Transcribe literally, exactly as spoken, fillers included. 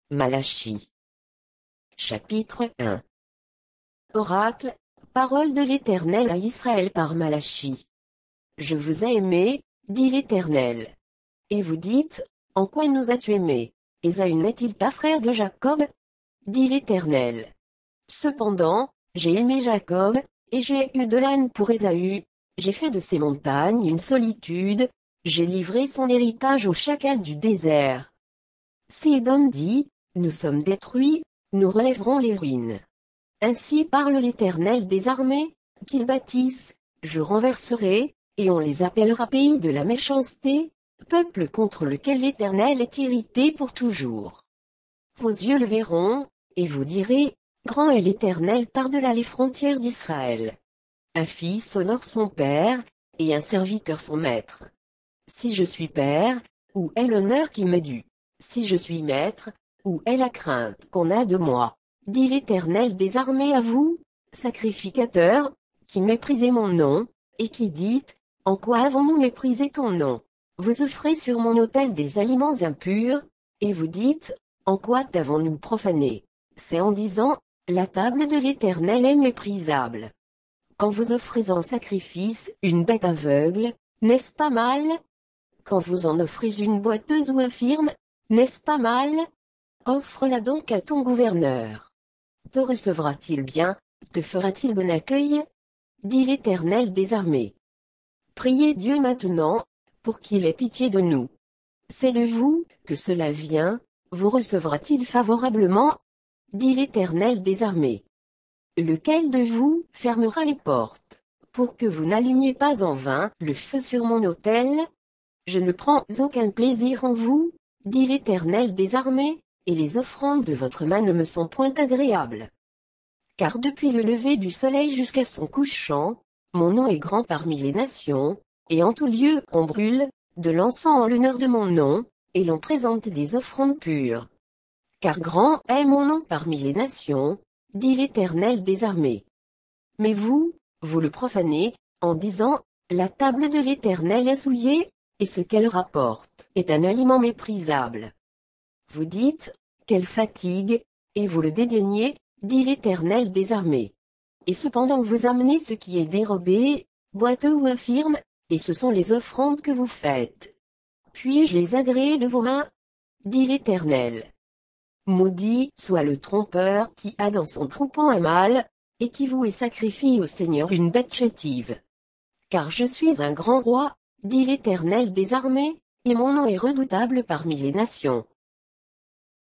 Malachie. Chapitre un. Oracle, parole de l'Éternel à Israël par Malachie. Je vous ai aimé, dit l'Éternel. Et vous dites, en quoi nous as-tu aimés? Ésaü n'est-il pas frère de Jacob? Dit l'Éternel. Cependant, j'ai aimé Jacob, et j'ai eu de la haine pour Ésaü, j'ai fait de ses montagnes une solitude, j'ai livré son héritage aux chacals du désert. Si Édom dit, nous sommes détruits, nous relèverons les ruines. Ainsi parle l'Éternel des armées, qu'ils bâtissent, je renverserai, et on les appellera pays de la méchanceté, peuple contre lequel l'Éternel est irrité pour toujours. Vos yeux le verront, et vous direz, grand est l'Éternel par-delà les frontières d'Israël. Un fils honore son père, et un serviteur son maître. Si je suis père, où est l'honneur qui m'est dû? Si je suis maître, où est la crainte qu'on a de moi? Dit l'Éternel des armées à vous, sacrificateurs, qui méprisez mon nom, et qui dites, en quoi avons-nous méprisé ton nom? Vous offrez sur mon autel des aliments impurs, et vous dites, en quoi t'avons-nous profané? C'est en disant, la table de l'Éternel est méprisable. Quand vous offrez en sacrifice une bête aveugle, n'est-ce pas mal? Quand vous en offrez une boiteuse ou infirme, n'est-ce pas mal? Offre-la donc à ton gouverneur. Te recevra-t-il bien, te fera-t-il bon accueil? Dit l'Éternel des armées. Priez Dieu maintenant, pour qu'il ait pitié de nous. C'est de vous que cela vient, vous recevra-t-il favorablement? Dit l'Éternel des armées. Lequel de vous fermera les portes, pour que vous n'allumiez pas en vain le feu sur mon autel? Je ne prends aucun plaisir en vous, dit l'Éternel des armées, et les offrandes de votre main ne me sont point agréables. Car depuis le lever du soleil jusqu'à son couchant, mon nom est grand parmi les nations, et en tout lieu on brûle, de l'encens en l'honneur de mon nom, et l'on présente des offrandes pures. Car grand est mon nom parmi les nations, dit l'Éternel des armées. Mais vous, vous le profanez, en disant, la table de l'Éternel est souillée, et ce qu'elle rapporte est un aliment méprisable. Vous dites, quelle fatigue, et vous le dédaignez, dit l'Éternel des armées. Et cependant vous amenez ce qui est dérobé, boiteux ou infirme, et ce sont les offrandes que vous faites. Puis-je les agréer de vos mains? Dit l'Éternel. Maudit soit le trompeur qui a dans son troupeau un mâle, et qui voue et sacrifie au Seigneur une bête chétive. Car je suis un grand roi, dit l'Éternel des armées, et mon nom est redoutable parmi les nations.